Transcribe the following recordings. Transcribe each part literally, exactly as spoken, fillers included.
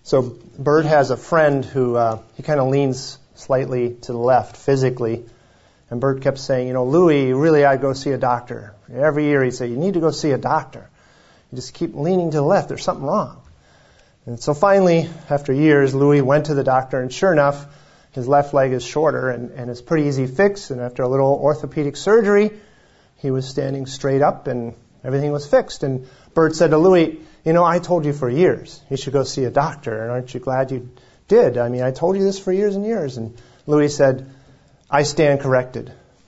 So Bert has a friend who uh, he kind of leans slightly to the left physically. And Bert kept saying, you know, Louie, really, I'd go see a doctor. Every year he'd say, you need to go see a doctor. You just keep leaning to the left. There's something wrong. And so finally, after years, Louie went to the doctor, and sure enough, his left leg is shorter, and, and it's pretty easy fix. And after a little orthopedic surgery, he was standing straight up, and everything was fixed. And Bert said to Louie, you know, I told you for years you should go see a doctor, and aren't you glad you did? I mean, I told you this for years and years. And Louie said, I stand corrected.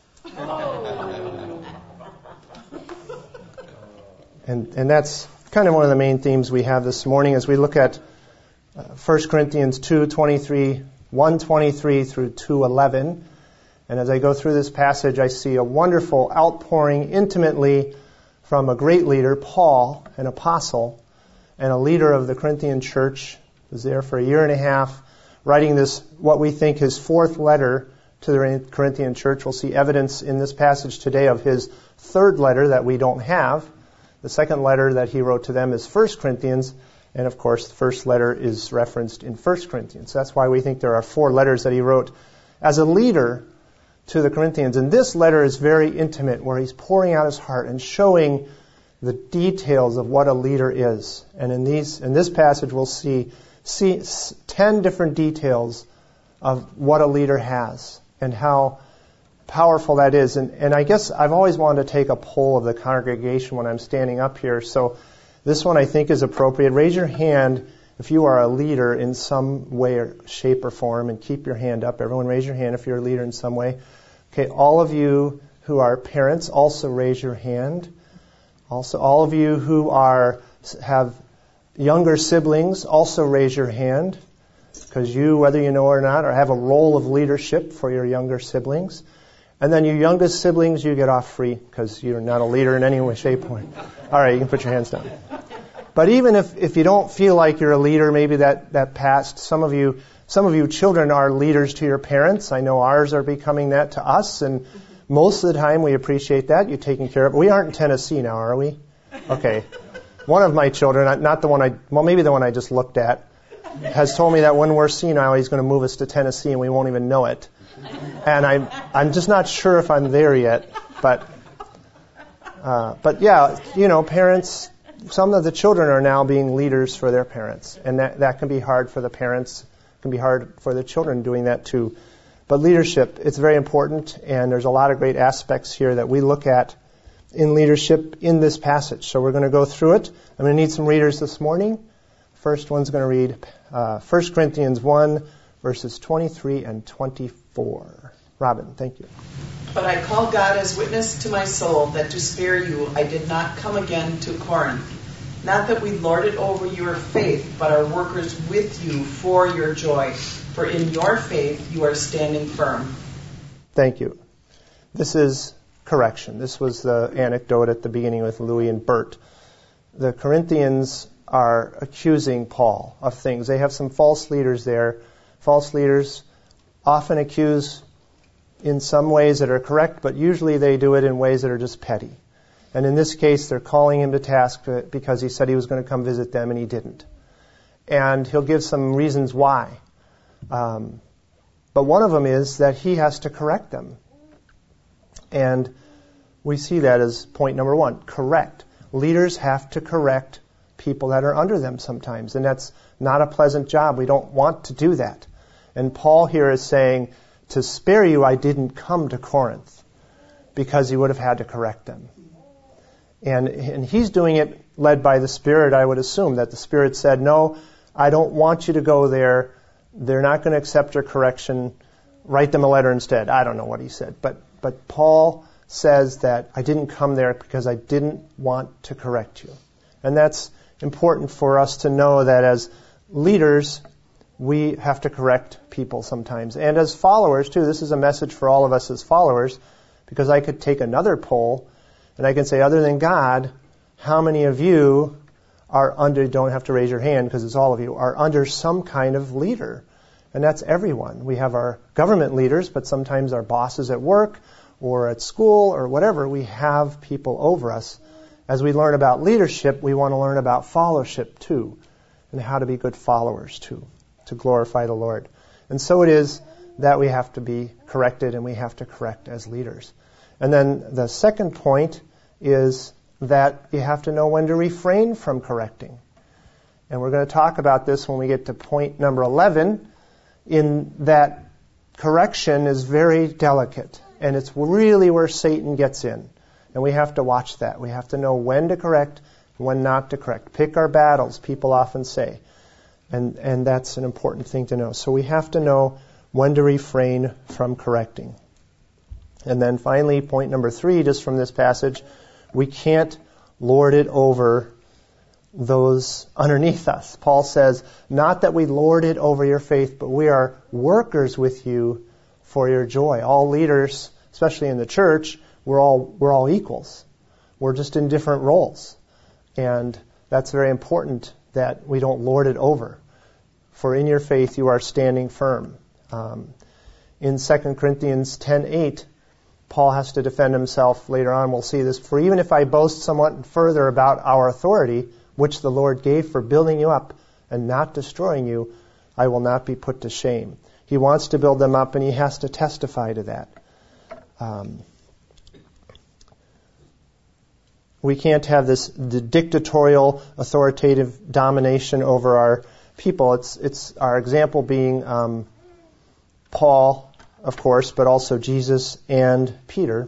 And, and that's kind of one of the main themes we have this morning as we look at uh, First Corinthians two twenty-three, one twenty-three through two eleven. And as I go through this passage, I see a wonderful outpouring intimately from a great leader, Paul, an apostle, and a leader of the Corinthian church. He was there for a year and a half, writing this, what we think his fourth letter to the Corinthian church. We'll see evidence in this passage today of his third letter that we don't have. The second letter that he wrote to them is First Corinthians, and of course the first letter is referenced in First Corinthians. That's why we think there are four letters that he wrote as a leader to the Corinthians. And this letter is very intimate, where he's pouring out his heart and showing the details of what a leader is. And in these in this passage we'll see, see ten different details of what a leader has and how powerful that is. And, and I guess I've always wanted to take a poll of the congregation when I'm standing up here. So this one I think is appropriate. Raise your hand if you are a leader in some way or shape or form, and keep your hand up. Everyone raise your hand if you're a leader in some way. Okay, all of you who are parents, also raise your hand. Also, all of you who are have younger siblings, also raise your hand, because you, whether you know or not, or have a role of leadership for your younger siblings. And then your youngest siblings, you get off free because you're not a leader in any way, shape, or form. All right, you can put your hands down. But even if, if you don't feel like you're a leader, maybe that, that passed. Some of you, some of you children are leaders to your parents. I know ours are becoming that to us, and most of the time we appreciate that. You're taking care of it. We aren't in Tennessee now, are we? Okay. One of my children, not the one I, well, maybe the one I just looked at, has told me that when we're senile, he's going to move us to Tennessee and we won't even know it. And I'm I'm just not sure if I'm there yet, but uh, but yeah, you know, parents. Some of the children are now being leaders for their parents, and that that can be hard for the parents. It can be hard for the children doing that too. But leadership, it's very important, and there's a lot of great aspects here that we look at in leadership in this passage. So we're going to go through it. I'm going to need some readers this morning. First one's going to read uh, First Corinthians one, verses twenty-three and twenty-four. Robin, thank you. But I call God as witness to my soul that to spare you I did not come again to Corinth. Not that we lord it over your faith, but are workers with you for your joy. For in your faith you are standing firm. Thank you. This is correction. This was the anecdote at the beginning with Louie and Bert. The Corinthians are accusing Paul of things. They have some false leaders there. False leaders often accuse in some ways that are correct, but usually they do it in ways that are just petty. And in this case, they're calling him to task because he said he was going to come visit them and he didn't. And he'll give some reasons why. Um, but one of them is that he has to correct them. And we see that as point number one, correct. Leaders have to correct people that are under them sometimes, and that's not a pleasant job. We don't want to do that. And Paul here is saying, to spare you, I didn't come to Corinth, because he would have had to correct them. And, and he's doing it led by the Spirit, I would assume, that the Spirit said, no, I don't want you to go there. They're not going to accept your correction. Write them a letter instead. I don't know what he said. But, but Paul says that I didn't come there because I didn't want to correct you. And that's important for us to know, that as leaders, we have to correct people sometimes. And as followers, too, this is a message for all of us as followers, because I could take another poll, and I can say, other than God, how many of you are under, don't have to raise your hand because it's all of you, are under some kind of leader? And that's everyone. We have our government leaders, but sometimes our bosses at work or at school or whatever, we have people over us. As we learn about leadership, we want to learn about followership too. and how to be good followers too, to glorify the Lord. And so it is that we have to be corrected and we have to correct as leaders. And then the second point is that you have to know when to refrain from correcting. And we're going to talk about this when we get to point number eleven, in that correction is very delicate. And it's really where Satan gets in. And we have to watch that. We have to know when to correct and when not to correct. Pick our battles, people often say. And, and that's an important thing to know. So we have to know when to refrain from correcting. And then finally, point number three, just from this passage, we can't lord it over those underneath us. Paul says, not that we lord it over your faith, but we are workers with you for your joy. All leaders, especially in the church, we're all we're all equals. We're just in different roles. And that's very important that we don't lord it over. For in your faith you are standing firm. Um, in Second Corinthians ten eight, Paul has to defend himself. Later on we'll see this. For even if I boast somewhat further about our authority, which the Lord gave for building you up and not destroying you, I will not be put to shame. He wants to build them up, and he has to testify to that. Um, we can't have this the dictatorial, authoritative domination over our people. It's it's our example being um, Paul, of course, but also Jesus and Peter.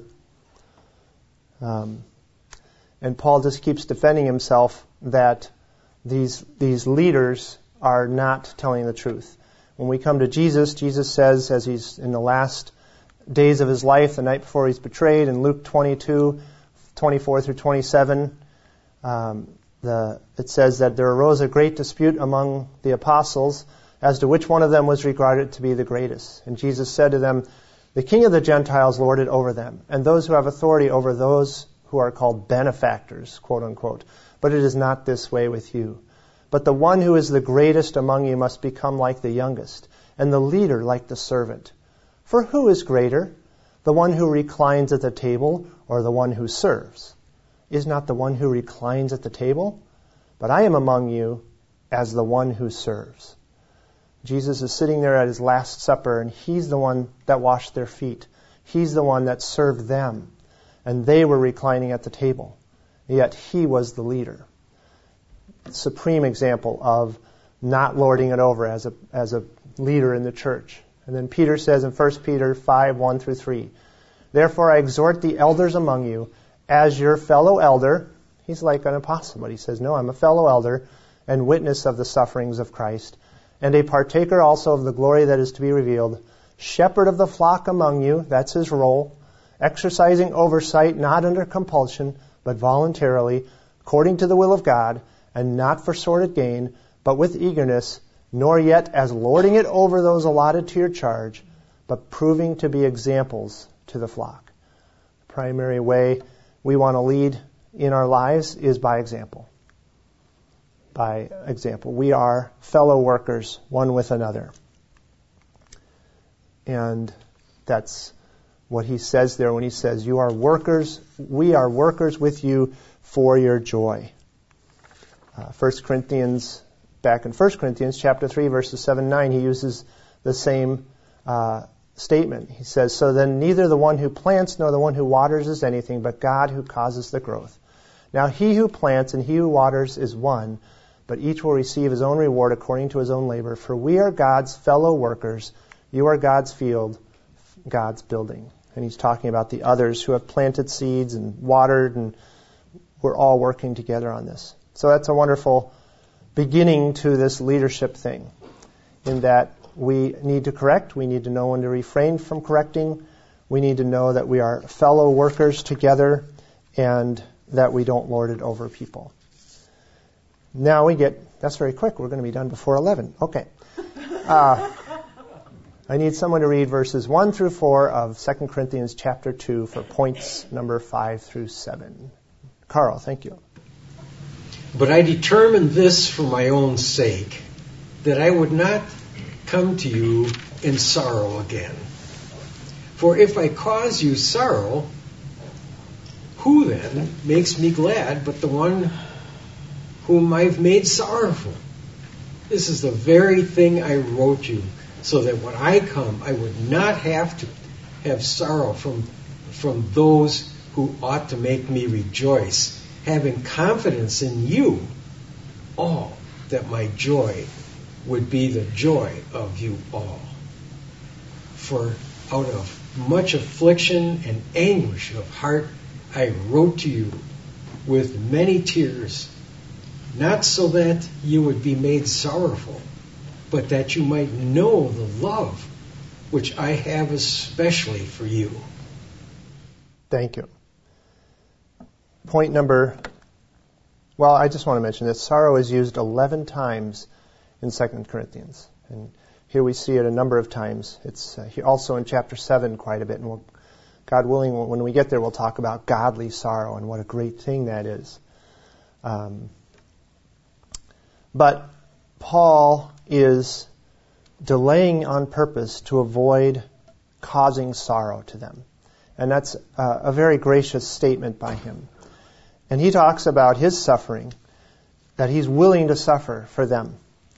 Um, and Paul just keeps defending himself that these these leaders are not telling the truth. When we come to Jesus, Jesus says, as he's in the last days of his life, the night before he's betrayed, in Luke twenty-two, twenty-four through twenty-seven, um, the, it says that there arose a great dispute among the apostles as to which one of them was regarded to be the greatest. And Jesus said to them, the king of the Gentiles lorded over them, and those who have authority over those who are called benefactors, quote unquote. But it is not this way with you. But the one who is the greatest among you must become like the youngest, and the leader like the servant. For who is greater, the one who reclines at the table or the one who serves? Is not the one who reclines at the table? But I am among you as the one who serves. Jesus is sitting there at his Last Supper, and he's the one that washed their feet. He's the one that served them, and they were reclining at the table. Yet he was the leader. Supreme example of not lording it over as a as a leader in the church. And then Peter says in First Peter five, one through three, therefore I exhort the elders among you as your fellow elder. He's like an apostle, but he says, no, I'm a fellow elder and witness of the sufferings of Christ, and a partaker also of the glory that is to be revealed, shepherd of the flock among you, that's his role, exercising oversight, not under compulsion, but voluntarily, according to the will of God, and not for sordid gain, but with eagerness, nor yet as lording it over those allotted to your charge, but proving to be examples to the flock. The primary way we want to lead in our lives is by example. By example. We are fellow workers, one with another. And that's what he says there when he says, you are workers, we are workers with you for your joy. Uh, First Corinthians, back in First Corinthians chapter three, verses seven and nine, he uses the same uh, statement. He says, so then neither the one who plants nor the one who waters is anything, but God who causes the growth. Now he who plants and he who waters is one, but each will receive his own reward according to his own labor. For we are God's fellow workers. You are God's field, God's building. And he's talking about the others who have planted seeds and watered, and we're all working together on this. So that's a wonderful beginning to this leadership thing, in that we need to correct, we need to know when to refrain from correcting, we need to know that we are fellow workers together, and that we don't lord it over people. Now we get, that's very quick, we're going to be done before eleven. Okay. Uh, I need someone to read verses one through four of Second Corinthians chapter two for points number five through seven. Carl, thank you. But I determined this for my own sake, that I would not come to you in sorrow again. For if I cause you sorrow, who then makes me glad but the one whom I've made sorrowful? This is the very thing I wrote you, so that when I come, I would not have to have sorrow from, from those who ought to make me rejoice, having confidence in you, all, that my joy would be the joy of you all. For out of much affliction and anguish of heart, I wrote to you with many tears, not so that you would be made sorrowful, but that you might know the love which I have especially for you. Thank you. Point number, well, I just want to mention that sorrow is used eleven times in Second Corinthians. And here we see it a number of times. It's uh, also in chapter seven quite a bit. And we'll, God willing, when we get there, we'll talk about godly sorrow and what a great thing that is. Um, but Paul is delaying on purpose to avoid causing sorrow to them. And that's uh, a very gracious statement by him. And he talks about his suffering, that he's willing to suffer for them.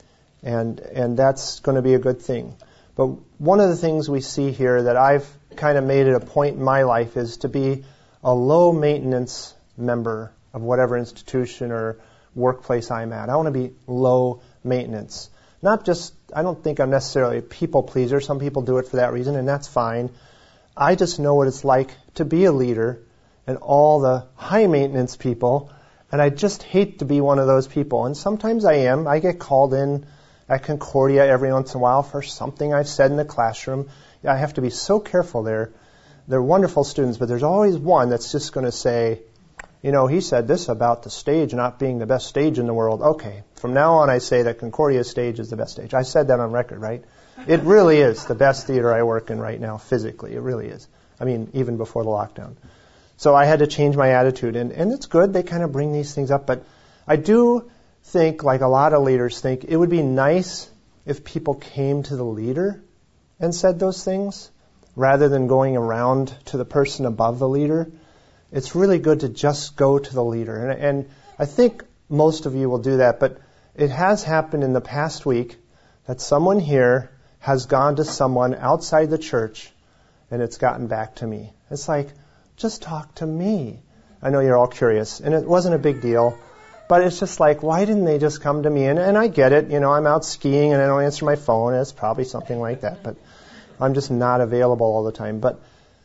And and that's going to be a good thing. But one of the things we see here that I've kind of made it a point in my life is to be a low maintenance member of whatever institution or workplace I'm at. I want to be low maintenance. Not just, I don't think I'm necessarily a people pleaser. Some people do it for that reason, and that's fine. I just know what it's like to be a leader and all the high maintenance people, and I just hate to be one of those people. And sometimes I am. I get called in at Concordia every once in a while for something I've said in the classroom. I have to be so careful there. They're wonderful students, but there's always one that's just going to say, you know, he said this about the stage not being the best stage in the world. Okay, from now on I say that Concordia stage is the best stage. I said that on record, right? It really is the best theater I work in right now, physically. It really is. I mean, even before the lockdown. So I had to change my attitude, and, and it's good. They kind of bring these things up, but I do think, like a lot of leaders think, it would be nice if people came to the leader and said those things, rather than going around to the person above the leader. It's really good to just go to the leader. And, and I think most of you will do that, but it has happened in the past week that someone here has gone to someone outside the church, and it's gotten back to me. It's like, just talk to me. I know you're all curious, and it wasn't a big deal, but it's just like, why didn't they just come to me? And, and I get it, you know, I'm out skiing and I don't answer my phone. It's probably something like that, but I'm just not available all the time. But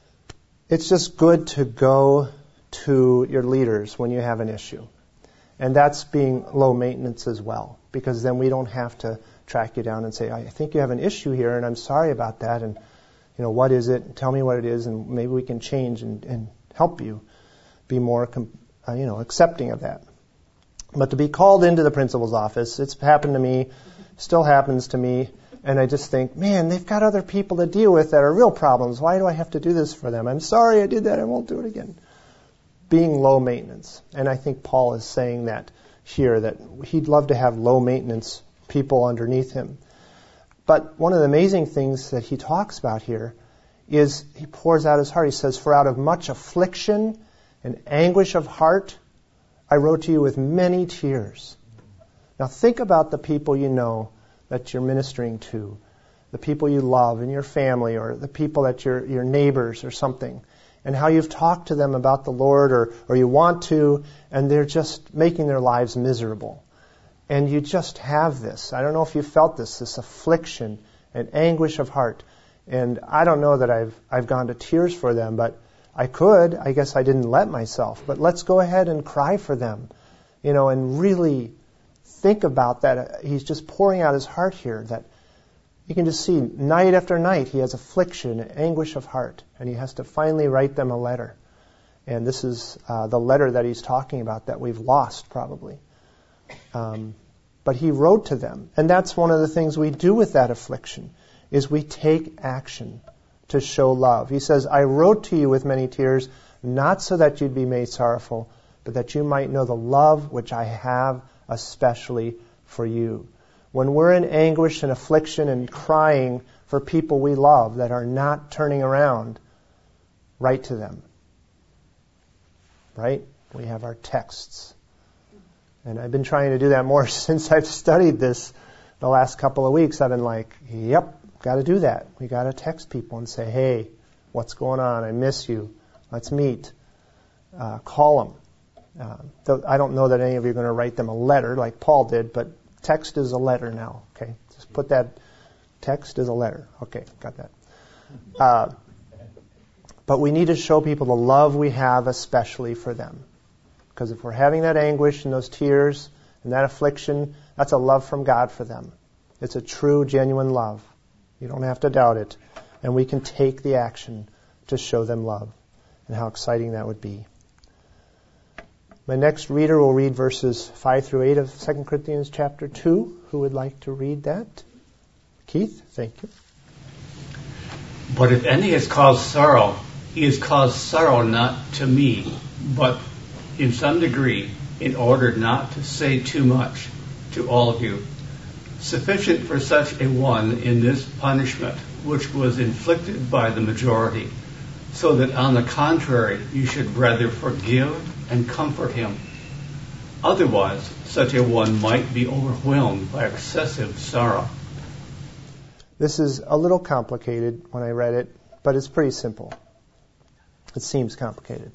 it's just good to go to your leaders when you have an issue. And that's being low maintenance as well, because then we don't have to track you down and say, I think you have an issue here, and I'm sorry about that, and you know, what is it? Tell me what it is, and maybe we can change and, and help you be more, uh, you know, accepting of that. But to be called into the principal's office, it's happened to me, still happens to me, and I just think, man, they've got other people to deal with that are real problems. Why do I have to do this for them? I'm sorry I did that. I won't do it again. Being low maintenance. And I think Paul is saying that here, that he'd love to have low maintenance people underneath him. But one of the amazing things that he talks about here is he pours out his heart. He says, for out of much affliction and anguish of heart, I wrote to you with many tears. Now think about the people you know that you're ministering to, the people you love in your family, or the people that you're your neighbors or something, and how you've talked to them about the Lord, or, or you want to, and they're just making their lives miserable. And you just have this. I don't know if you felt this, this affliction and anguish of heart. And I don't know that I've I've gone to tears for them, but I could. I guess I didn't let myself. But let's go ahead and cry for them, you know, and really think about that. He's just pouring out his heart here, that you can just see night after night he has affliction and anguish of heart, and he has to finally write them a letter. And this is uh, the letter that he's talking about that we've lost probably. Um, but he wrote to them. And that's one of the things we do with that affliction, is we take action to show love. He says, I wrote to you with many tears, not so that you'd be made sorrowful, but that you might know the love which I have especially for you. When we're in anguish and affliction and crying for people we love that are not turning around, write to them. Right? We have our texts. And I've been trying to do that more since I've studied this the last couple of weeks, I've been like, yep, got to do that. We got to text people and say, hey, what's going on? I miss you. Let's meet. Uh, call them. Uh, I don't know that any of you are going to write them a letter like Paul did, but text is a letter now. Okay, just put that. Text is a letter. Okay, got that. Uh, but we need to show people the love we have, especially for them, because if we're having that anguish and those tears and that affliction, that's a love from God for them. It's a true, genuine love. You don't have to doubt it, and we can take the action to show them love, and how exciting that would be. My next reader will read verses five through eight of Second Corinthians chapter two. Who would like to read that? Keith, thank you. But if any has caused sorrow, he has caused sorrow not to me, but in some degree, in order not to say too much to all of you. Sufficient for such a one in this punishment, which was inflicted by the majority, so that on the contrary, you should rather forgive and comfort him. Otherwise, such a one might be overwhelmed by excessive sorrow. This is a little complicated when I read it, but it's pretty simple. It seems complicated.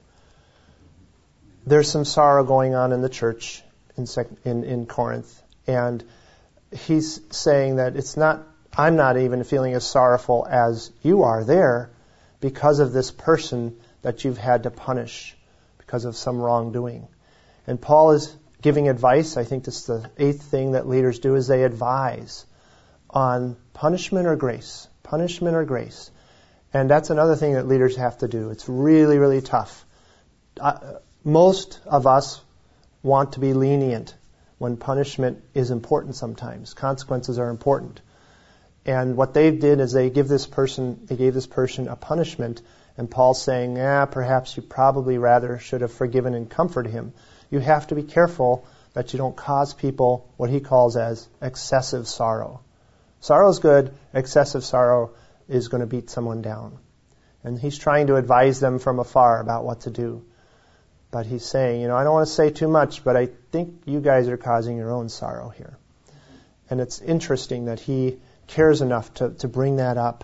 There's some sorrow going on in the church in, in, in Corinth, and he's saying that it's not, I'm not even feeling as sorrowful as you are there because of this person that you've had to punish because of some wrongdoing. And Paul is giving advice. I think this is the eighth thing that leaders do, is they advise on punishment or grace. Punishment or grace. And that's another thing that leaders have to do. It's really, really tough. Uh, most of us want to be lenient when punishment is important sometimes. Consequences are important. And what they did is they give this person, they gave this person a punishment, and Paul's saying, yeah, perhaps you probably rather should have forgiven and comforted him. You have to be careful that you don't cause people what he calls as excessive sorrow. Sorrow is good. Excessive sorrow is going to beat someone down. And he's trying to advise them from afar about what to do. But he's saying, you know, I don't want to say too much, but I think you guys are causing your own sorrow here. And it's interesting that he cares enough to, to bring that up.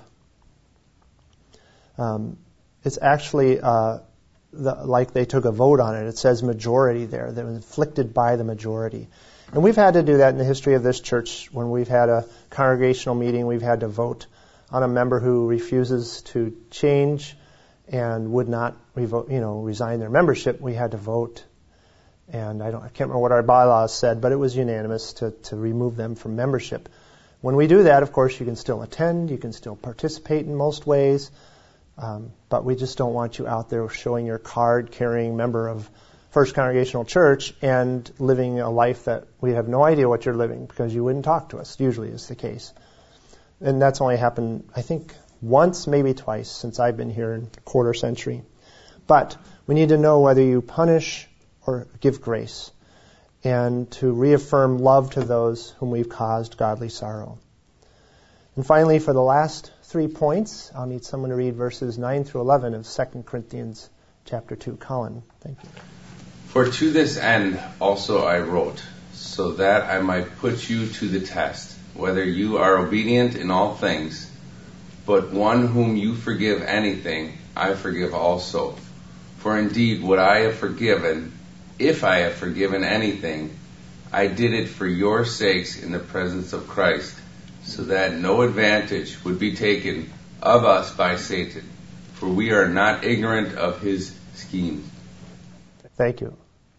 Um, it's actually uh, the, like they took a vote on it. It says majority there. That was inflicted by the majority. And we've had to do that in the history of this church. When we've had a congregational meeting, we've had to vote on a member who refuses to change and would not, revo- you know, resign their membership. We had to vote, and I don't, I can't remember what our bylaws said, but it was unanimous to, to remove them from membership. When we do that, of course, you can still attend, you can still participate in most ways, um, but we just don't want you out there showing your card-carrying member of First Congregational Church and living a life that we have no idea what you're living because you wouldn't talk to us. Usually is the case. And that's only happened, I think, once, maybe twice since I've been here in a quarter century. But we need to know whether you punish or give grace, and to reaffirm love to those whom we've caused godly sorrow. And finally, for the last three points, I'll need someone to read verses nine through eleven of Second Corinthians chapter two. Colin, thank you. For to this end also I wrote, so that I might put you to the test, whether you are obedient in all things. But one whom you forgive anything, I forgive also. For indeed, what I have forgiven, if I have forgiven anything, I did it for your sakes in the presence of Christ, so that no advantage would be taken of us by Satan, for we are not ignorant of his schemes. Thank you.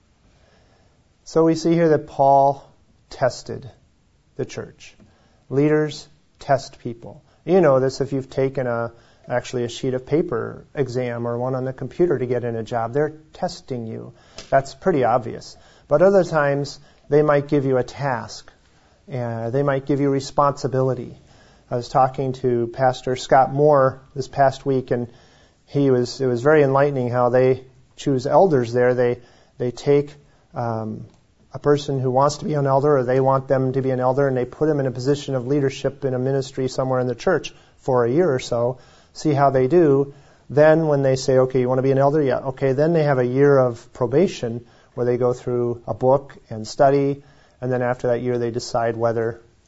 So we see here that Paul tested the church. Leaders test people. You know this if you've taken a actually a sheet of paper exam or one on the computer to get in a job. They're testing you. That's pretty obvious. But other times they might give you a task. Uh, they might give you responsibility. I was talking to Pastor Scott Moore this past week, and he was it was very enlightening how they choose elders there. They they take um, a person who wants to be an elder, or they want them to be an elder, and they put them in a position of leadership in a ministry somewhere in the church for a year or so, see how they do. Then when they say, okay, you want to be an elder? Yeah, okay. Then they have a year of probation where they go through a book and study, and then after that year they decide whether,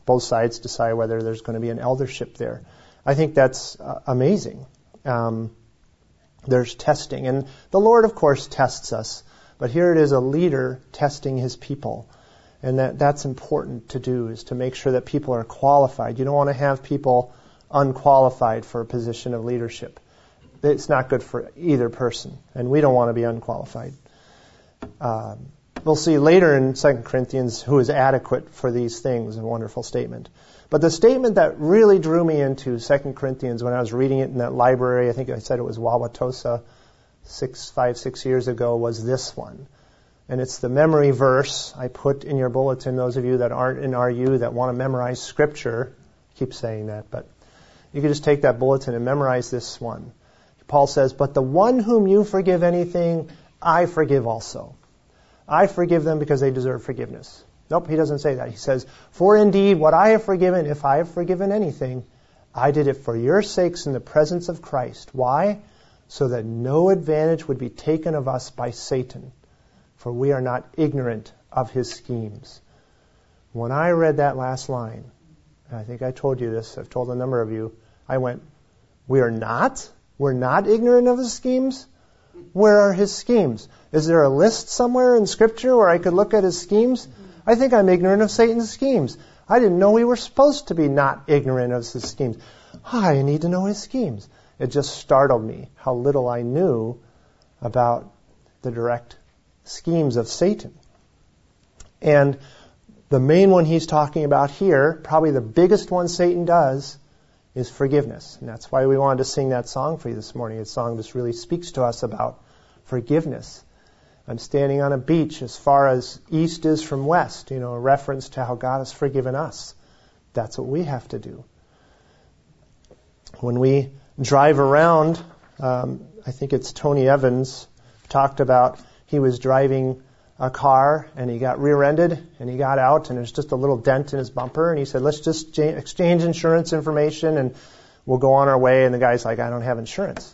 both sides decide whether there's going to be an eldership there. I think that's uh, amazing. Um, there's testing. And the Lord, of course, tests us. But here it is a leader testing his people. And that, that's important to do, is to make sure that people are qualified. You don't want to have people unqualified for a position of leadership. It's not good for either person. And we don't want to be unqualified. Um, we'll see later in Second Corinthians who is adequate for these things. A wonderful statement. But the statement that really drew me into Second Corinthians when I was reading it in that library, I think I said it was Wauwatosa six, five, six years ago, was this one. And it's the memory verse I put in your bulletin, those of you that aren't in R U that want to memorize Scripture. I keep saying that, but you can just take that bulletin and memorize this one. Paul says, "But the one whom you forgive anything, I forgive also. I forgive them because they deserve forgiveness." Nope, he doesn't say that. He says, "For indeed, what I have forgiven, if I have forgiven anything, I did it for your sakes in the presence of Christ." Why? "So that no advantage would be taken of us by Satan, for we are not ignorant of his schemes." When I read that last line, and I think I told you this, I've told a number of you, I went, we are not? We're not ignorant of his schemes? Where are his schemes? Is there a list somewhere in Scripture where I could look at his schemes? I think I'm ignorant of Satan's schemes. I didn't know we were supposed to be not ignorant of his schemes. Oh, I need to know his schemes. It just startled me how little I knew about the direct schemes of Satan. And the main one he's talking about here, probably the biggest one Satan does, is forgiveness. And that's why we wanted to sing that song for you this morning. A song that really speaks to us about forgiveness. I'm standing on a beach as far as east is from west, you know, a reference to how God has forgiven us. That's what we have to do. When we drive around, um, I think it's Tony Evans talked about, he was driving a car and he got rear-ended and he got out and there's just a little dent in his bumper and he said, let's just exchange insurance information and we'll go on our way. And the guy's like, I don't have insurance.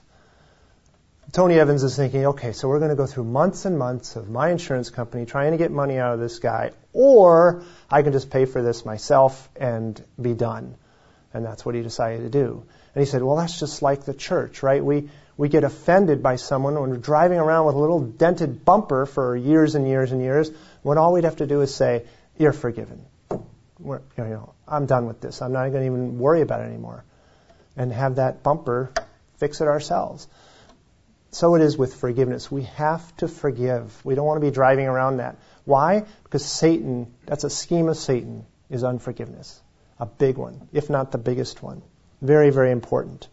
Tony Evans is thinking, okay, so we're going to go through months and months of my insurance company trying to get money out of this guy, or I can just pay for this myself and be done. And that's what he decided to do. And he said, well, that's just like the church, right? We we get offended by someone when we're driving around with a little dented bumper for years and years and years, when all we'd have to do is say, you're forgiven. We're, you know, I'm done with this. I'm not going to even worry about it anymore. And have that bumper, fix it ourselves. So it is with forgiveness. We have to forgive. We don't want to be driving around that. Why? Because Satan, that's a scheme of Satan, is unforgiveness. A big one, if not the biggest one. Very, very important.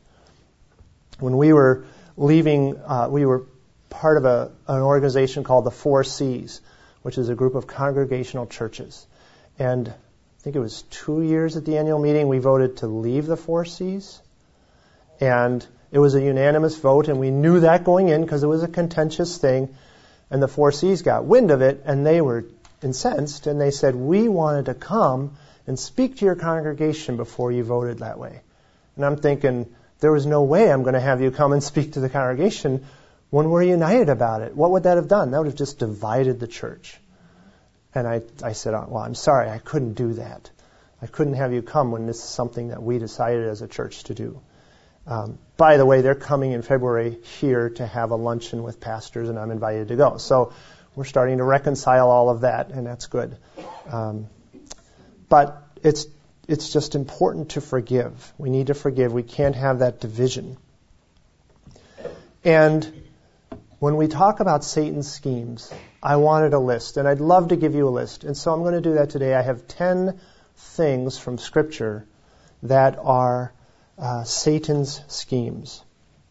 When we were leaving, uh, we were part of a, an organization called the Four C's, which is a group of congregational churches. And I think it was two years at the annual meeting, we voted to leave the Four C's. And it was a unanimous vote, and we knew that going in because it was a contentious thing. And the Four C's got wind of it, and they were incensed, and they said, we wanted to come and speak to your congregation before you voted that way. And I'm thinking, there was no way I'm going to have you come and speak to the congregation when we're united about it. What would that have done? That would have just divided the church. And I, I said, oh, well, I'm sorry, I couldn't do that. I couldn't have you come when this is something that we decided as a church to do. Um, by the way, they're coming in February here to have a luncheon with pastors, and I'm invited to go. So we're starting to reconcile all of that, and that's good. Um, but it's it's just important to forgive. We need to forgive. We can't have that division. And when we talk about Satan's schemes, I wanted a list, and I'd love to give you a list. And so I'm going to do that today. I have ten things from Scripture that are Uh, Satan's schemes.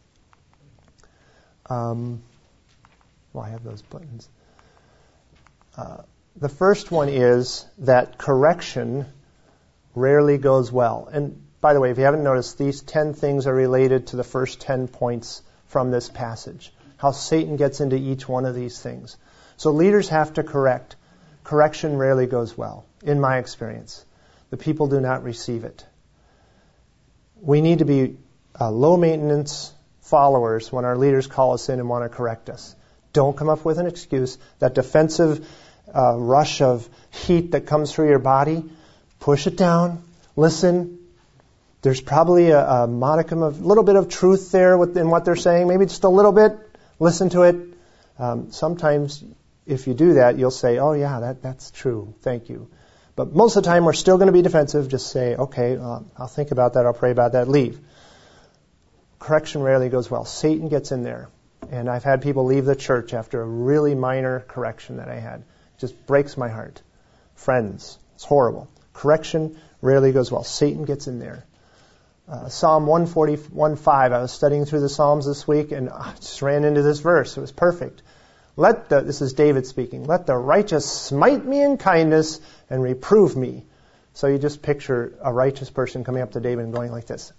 Um, well, I have those buttons. Uh, the first one is that correction rarely goes well. And by the way, if you haven't noticed, these ten things are related to the first ten points from this passage. How Satan gets into each one of these things. So leaders have to correct. Correction rarely goes well, in my experience. The people do not receive it. We need to be uh, low-maintenance followers when our leaders call us in and want to correct us. Don't come up with an excuse. That defensive uh, rush of heat that comes through your body, push it down, listen. There's probably a, a modicum of, a little bit of truth there in what they're saying, maybe just a little bit. Listen to it. Um, sometimes if you do that, you'll say, oh yeah, that, that's true, thank you. But most of the time we're still going to be defensive. Just say, okay, uh, I'll think about that, I'll pray about that, leave. Correction rarely goes well. Satan gets in there. And I've had people leave the church after a really minor correction that I had. It just breaks my heart. Friends, it's horrible. Correction rarely goes well. Satan gets in there. Uh, Psalm one forty-one five, I was studying through the Psalms this week and I just ran into this verse. It was perfect. Let the, this is David speaking, let the righteous smite me in kindness and reprove me. So you just picture a righteous person coming up to David and going like this.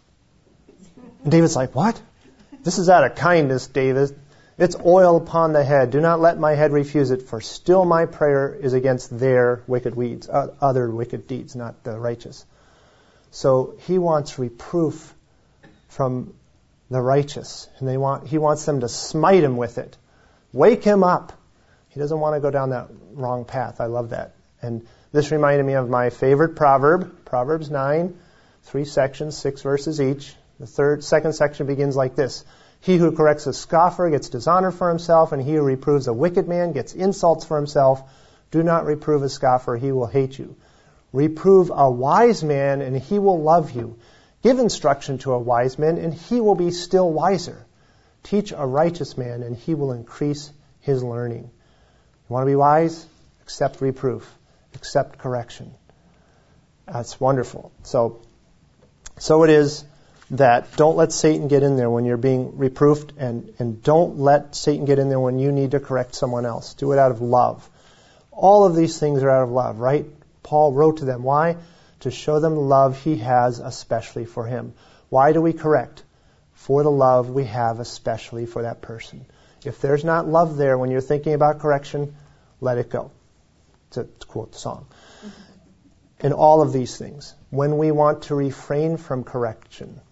And David's like, what? This is out of kindness, David. It's oil upon the head. Do not let my head refuse it, for still my prayer is against their wicked weeds, uh, other wicked deeds, not the righteous. So he wants reproof from the righteous, and they want he wants them to smite him with it. Wake him up. He doesn't want to go down that wrong path. I love that. And this reminded me of my favorite proverb, Proverbs nine, three sections, six verses each. The third, second section begins like this. He who corrects a scoffer gets dishonor for himself, and he who reproves a wicked man gets insults for himself. Do not reprove a scoffer, he will hate you. Reprove a wise man, and he will love you. Give instruction to a wise man, and he will be still wiser. Teach a righteous man, and he will increase his learning. You want to be wise? Accept reproof. Accept correction. That's wonderful. So, so it is that don't let Satan get in there when you're being reproofed, and, and don't let Satan get in there when you need to correct someone else. Do it out of love. All of these things are out of love, right? Paul wrote to them. Why? To show them the love he has especially for him. Why do we correct? For the love we have especially for that person. If there's not love there when you're thinking about correction, let it go. To, to quote the song. In all of these things, when we want to refrain from correction,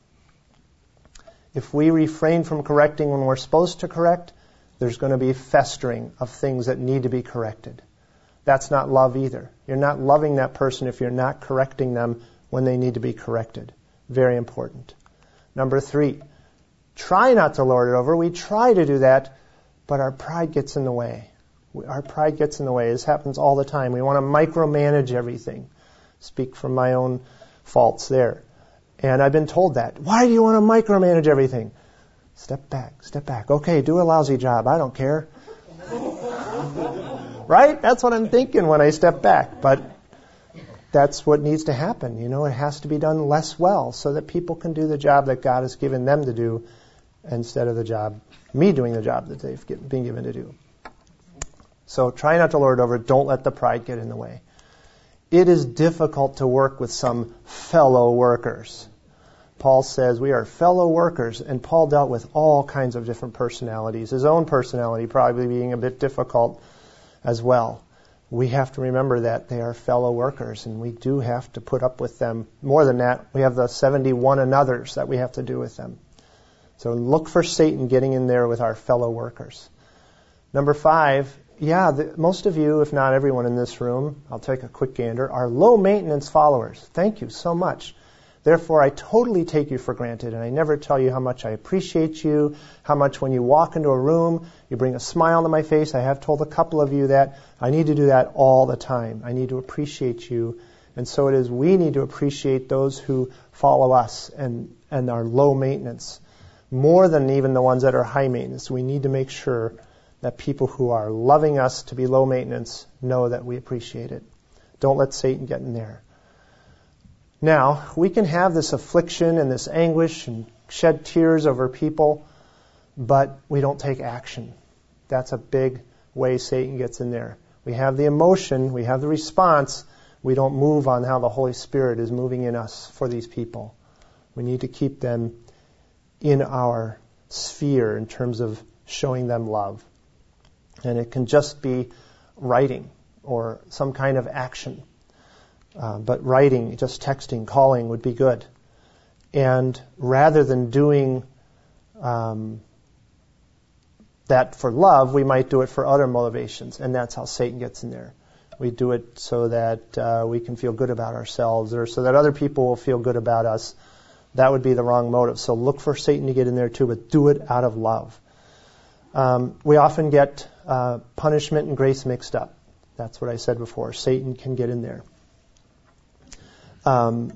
if we refrain from correcting when we're supposed to correct, there's going to be festering of things that need to be corrected. That's not love either. You're not loving that person if you're not correcting them when they need to be corrected. Very important. Number three, try not to lord it over. We try to do that, but our pride gets in the way. Our pride gets in the way. This happens all the time. We want to micromanage everything. Speak from my own faults there. And I've been told that. Why do you want to micromanage everything? Step back, step back. Okay, do a lousy job. I don't care. Right? That's what I'm thinking when I step back. But that's what needs to happen. You know, it has to be done less well so that people can do the job that God has given them to do instead of the job, me doing the job that they've been given to do. So try not to lord over it. Don't let the pride get in the way. It is difficult to work with some fellow workers. Paul says we are fellow workers, and Paul dealt with all kinds of different personalities, his own personality probably being a bit difficult as well. We have to remember that they are fellow workers, and we do have to put up with them. More than that, we have the seventy-one another's that we have to do with them. So look for Satan getting in there with our fellow workers. Number five, yeah, the, most of you, if not everyone in this room, I'll take a quick gander, are low-maintenance followers. Thank you so much. Therefore, I totally take you for granted, and I never tell you how much I appreciate you, how much when you walk into a room, you bring a smile to my face. I have told a couple of you that I need to do that all the time. I need to appreciate you. And so it is we need to appreciate those who follow us and, and are low maintenance, more than even the ones that are high maintenance. We need to make sure that people who are loving us to be low maintenance know that we appreciate it. Don't let Satan get in there. Now, we can have this affliction and this anguish and shed tears over people, but we don't take action. That's a big way Satan gets in there. We have the emotion, we have the response, we don't move on how the Holy Spirit is moving in us for these people. We need to keep them in our sphere in terms of showing them love. And it can just be writing or some kind of action. Uh, but writing, just texting, calling would be good. And rather than doing um, that for love, we might do it for other motivations. And that's how Satan gets in there. We do it so that uh, we can feel good about ourselves or so that other people will feel good about us. That would be the wrong motive. So look for Satan to get in there too, but do it out of love. Um, we often get uh, punishment and grace mixed up. That's what I said before. Satan can get in there. Um,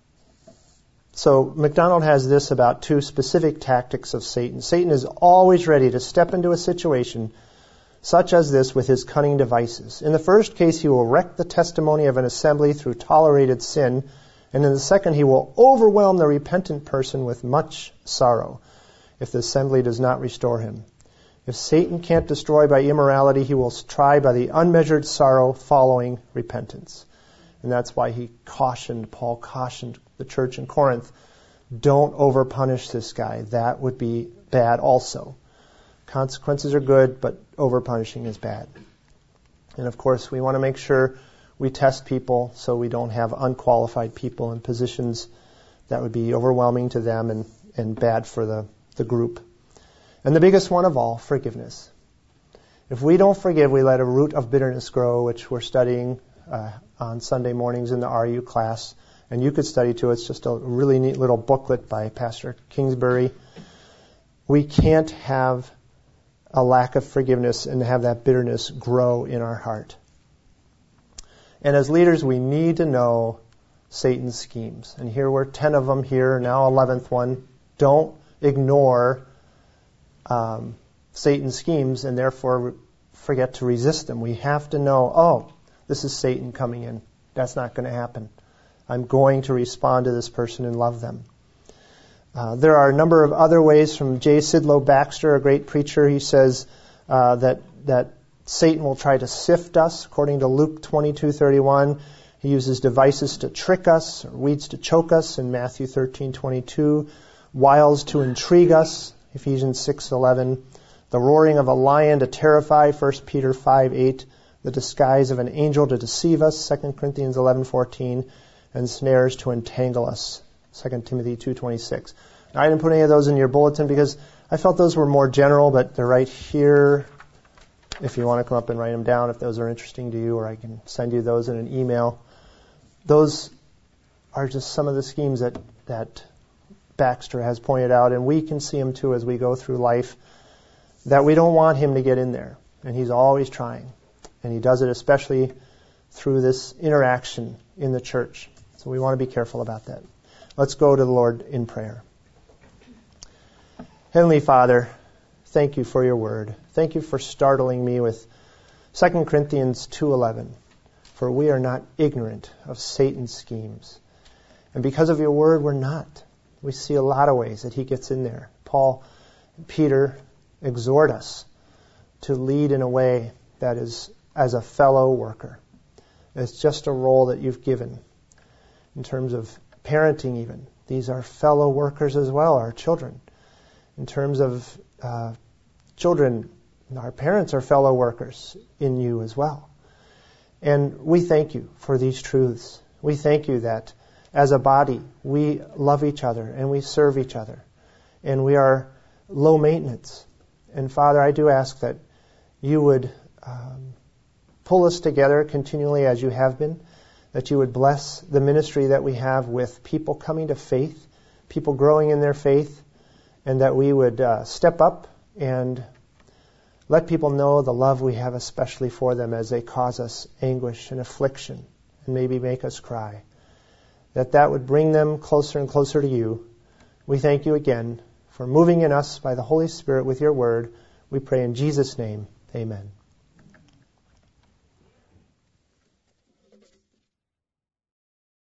so MacDonald has this about two specific tactics of Satan. Satan is always ready to step into a situation such as this with his cunning devices. In the first case, he will wreck the testimony of an assembly through tolerated sin, and in the second, he will overwhelm the repentant person with much sorrow if the assembly does not restore him. If Satan can't destroy by immorality, he will try by the unmeasured sorrow following repentance. And that's why he cautioned, Paul cautioned the church in Corinth, don't overpunish this guy. That would be bad also. Consequences are good, but overpunishing is bad. And of course, we want to make sure we test people so we don't have unqualified people in positions that would be overwhelming to them and, and bad for the, the group. And the biggest one of all, forgiveness. If we don't forgive, we let a root of bitterness grow, which we're studying uh, on Sunday mornings in the R U class. And you could study too. It's just a really neat little booklet by Pastor Kingsbury. We can't have a lack of forgiveness and have that bitterness grow in our heart. And as leaders, we need to know Satan's schemes. And here were ten of them here, now eleventh one. Don't ignore um, Satan's schemes and therefore forget to resist them. We have to know, oh, this is Satan coming in. That's not going to happen. I'm going to respond to this person and love them. Uh, there are a number of other ways from J. Sidlow Baxter, a great preacher. He says uh, that that Satan will try to sift us, according to Luke twenty-two thirty-one. He uses devices to trick us, or weeds to choke us, in Matthew thirteen twenty-two. Wiles to intrigue us, Ephesians six eleven. The roaring of a lion to terrify, First Peter five eight. The disguise of an angel to deceive us, Second Corinthians eleven fourteen. And snares to entangle us, Second Timothy two twenty-six. Now, I didn't put any of those in your bulletin because I felt those were more general, but they're right here if you want to come up and write them down, if those are interesting to you, or I can send you those in an email. Those are just some of the schemes that, that Baxter has pointed out, and we can see them too as we go through life, that we don't want him to get in there. And he's always trying. And he does it especially through this interaction in the church. So we want to be careful about that. Let's go to the Lord in prayer. Heavenly Father, thank you for your word. Thank you for startling me with Second Corinthians two eleven. For we are not ignorant of Satan's schemes. And because of your word, we're not. We see a lot of ways that he gets in there. Paul and Peter exhort us to lead in a way that is as a fellow worker. It's just a role that you've given. In terms of parenting even, these are fellow workers as well, our children. In terms of uh, children, our parents are fellow workers in you as well. And we thank you for these truths. We thank you that as a body, we love each other and we serve each other. And we are low maintenance. And Father, I do ask that you would um, pull us together continually as you have been, that you would bless the ministry that we have with people coming to faith, people growing in their faith, and that we would uh, step up and let people know the love we have especially for them as they cause us anguish and affliction and maybe make us cry. That that would bring them closer and closer to you. We thank you again for moving in us by the Holy Spirit with your word. We pray in Jesus' name. Amen.